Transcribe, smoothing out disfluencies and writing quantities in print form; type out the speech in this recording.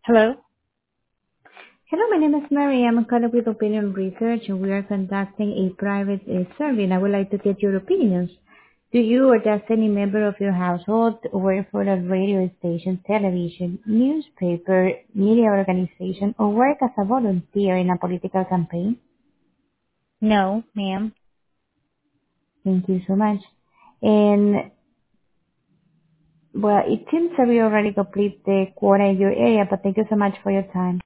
Hello? Hello, my name is Mary. I'm a colleague with Opinion Research, and we are conducting a private survey, and I would like to get your opinions. Do you or does any member of your household work for a radio station, television, newspaper, media organization, or work as a volunteer in a political campaign? No, ma'am. Thank you so much. And, well, it seems that we already complete the quota in your area, but thank you so much for your time.